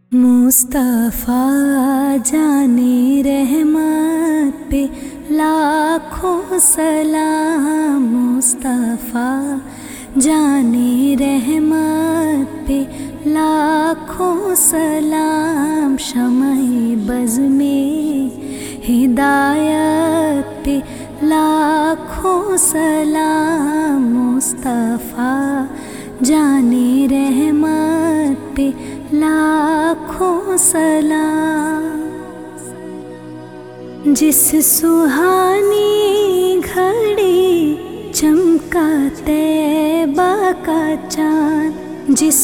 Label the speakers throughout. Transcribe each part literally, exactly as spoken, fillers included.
Speaker 1: مصطفیٰ جانے رحمت پہ لاکھوں سلام، مصطفیٰ جانے رحمت پہ لاکھوں سلام، شمع بز میں ہدایت پہ لاکھوں سلام، مصطفیٰ جانے رحمت پہ لاکھوں سلام۔ جس سہانی گھڑی چمکا طیبہ کا چاند، جس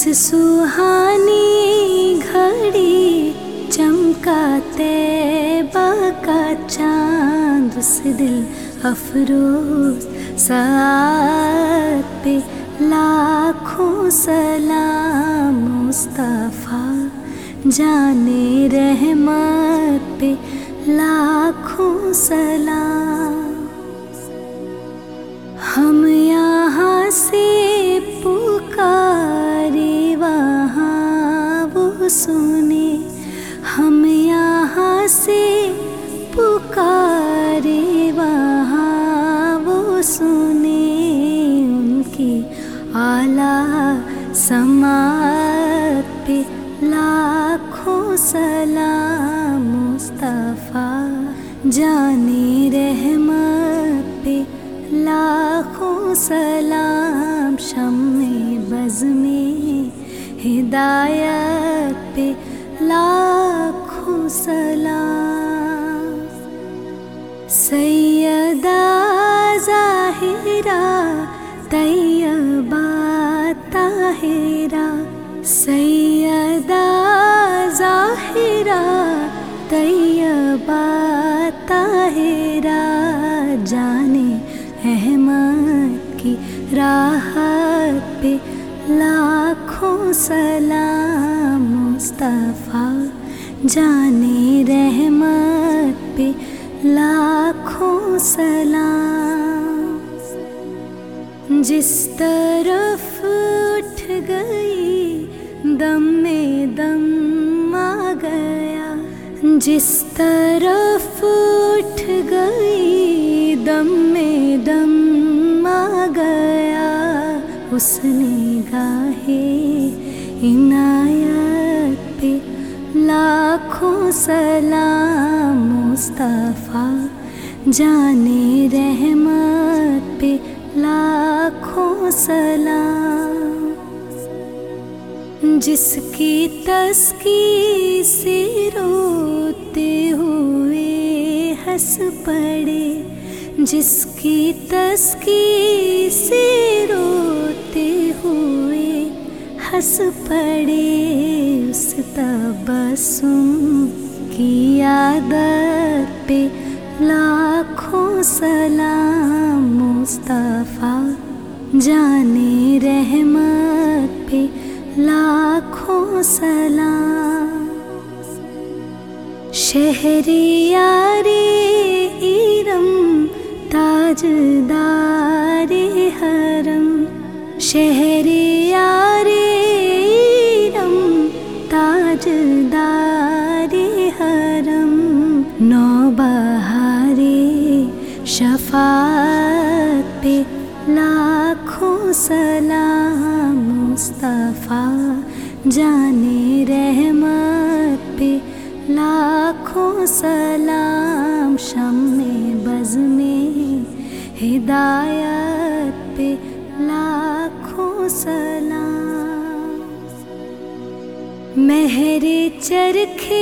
Speaker 1: سہانی گھڑی چمکا طیبہ کا چاند، اس دل افروز ساعت پہ لاکھوں سلام، مصطفیٰ جانے رحمت پہ لاکھوں سلام۔ ہم یہاں سے پکارے وہاں وہ سنے، ہم یہاں سے پکارے وہاں وہ سنے، ان کی اعلیٰ سماعت پہ لاکھوں سلام، مصطفیٰ جانے رحمت پہ لاکھوں سلام، شمع بز میں ہدایت پہ لاکھوں سلام۔ سیدہ ظاہرہ طیبہ طاہرہ، سیدہ ظاہرہ طیبہ طاہرہ، جانے احمد کی راحت پہ لاکھوں سلام، مصطفیٰ جانے رحمت پہ لاکھوں سلام۔ جس طرف اٹھ گئی دم میں دم آ گیا، جس طرف اٹھ گئی دم میں دم آ گیا، اس نے گاہے عنایت پہ لاکھوں سلام، مصطفیٰ جانے رحمت پہ لاکھوں سلام۔ جس کی تسکی سے روتے ہوئے ہنس پڑے، جس کی تسکی سے روتے ہوئے ہنس پڑے، اس تبسم کی عادت پہ لاکھوں سلام، مصطفیٰ جانے رحمت پہ لاکھوں سلام۔ شہریار ارم تاجدار حرم، شہریار ارم تاجدار حرم، نوبہار شفاعت پہ لاکھوں سلام، مصطفیٰ جانے رحمت پہ لاکھوں سلام، شمع بز میں ہدایت پہ لاکھوں سلام۔ مہر چرخے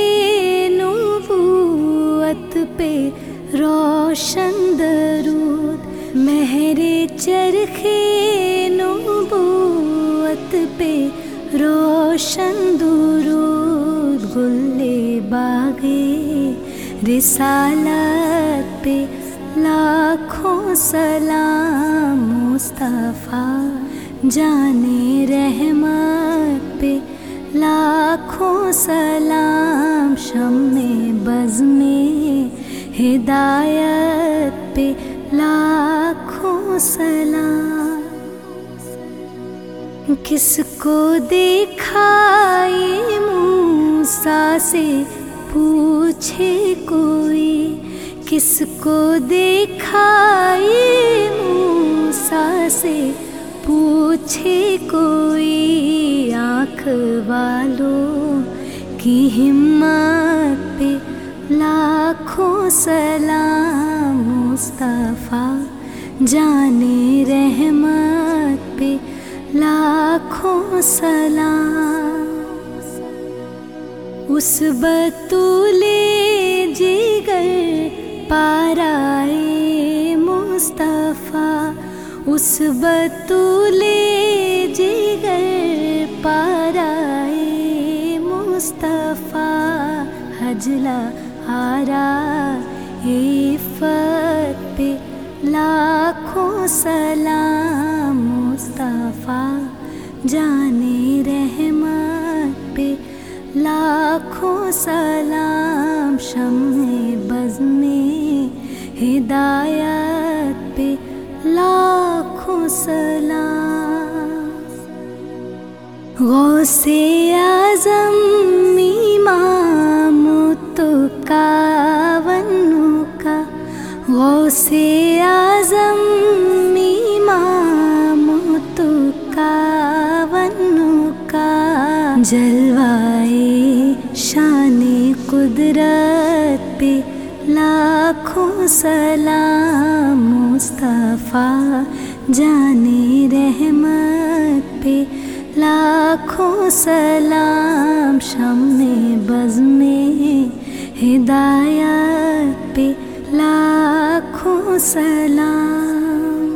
Speaker 1: نبوت پہ روشن درود، مہر چرخے نبوت پہ روشن درود، گلِ باغ رسالت پہ لاکھوں سلام، مصطفیٰ جانے رحمت پہ لاکھوں سلام، شمع بز میں ہدایت پہ لاکھوں سلام۔ کس کو دیکھا یہ موسیٰ سے پوچھے کوئی کس کو دیکھائے، موسیٰ سے پوچھے کوئی آنکھ والوں کی ہمت پہ لاکھوں سلام، مصطفیٰ جانے رحمت پہ لاکھوں سلام۔ اس بطول جگر پارائے مصطفیٰ، اس بطول جگر پارائے مصطفیٰ، حجلہ آرا عفت پہ لاکھوں سلام، مصطفیٰ جانے رحمت پہ لاکھوں سلام، شمع بز میں ہدایت پہ لاکھوں سلام۔ غوث اعظم امام تکاون کا، غوث اعظم امام تکاون کا، جلوائے شان قدرت پہ لاکھوں سلام، مصطفیٰ جانے رحمت پہ لاکھوں سلام، شمع بز میں ہدایت پہ لاکھوں سلام۔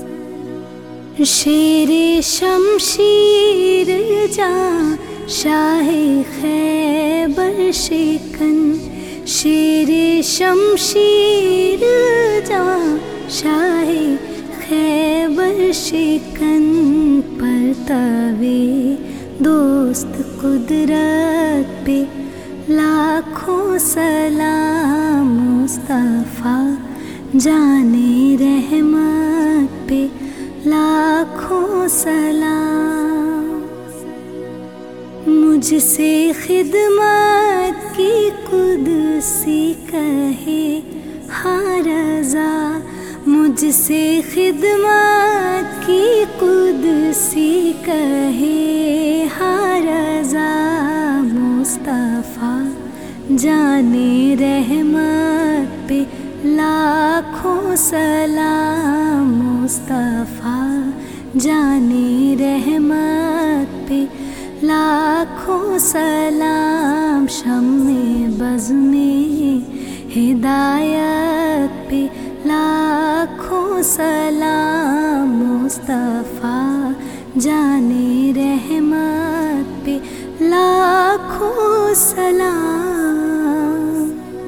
Speaker 1: شیر شمشیر جاں شاہ خیبر شکن، شیر شمشیر جاں شاہ خیبر شکن، پرتوے دوست قدرت پہ لاکھوں سلام، مصطفیٰ جانے رحمت پہ لاکھوں سلام۔ مجھ سے خدمت کی قدسی کہے ہاں رضا، مجھ سے خدمت کی قدسی کہے ہاں رضا، مصطفیٰ جانے رحمت پہ لاکھوں سلام، مصطفیٰ جانے رحمت پہ لاکھوں سلام، شمع بز میں ہدایت پہ لاکھوں سلام، مصطفیٰ جانے رحمت پہ لاکھوں سلام،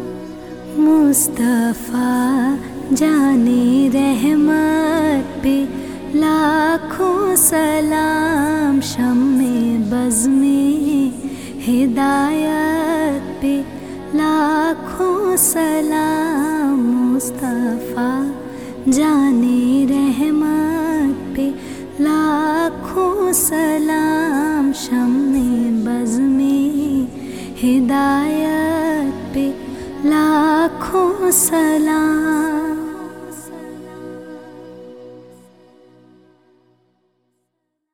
Speaker 1: مصطفیٰ جانے رحمت پہ لاکھوں سلام، شمع بز میں ہدایت پہ لاکھوں سلام، مصطفیٰ جانے رحمت پہ لاکھوں سلام، شمع بز میں ہدایت پہ لاکھوں سلام۔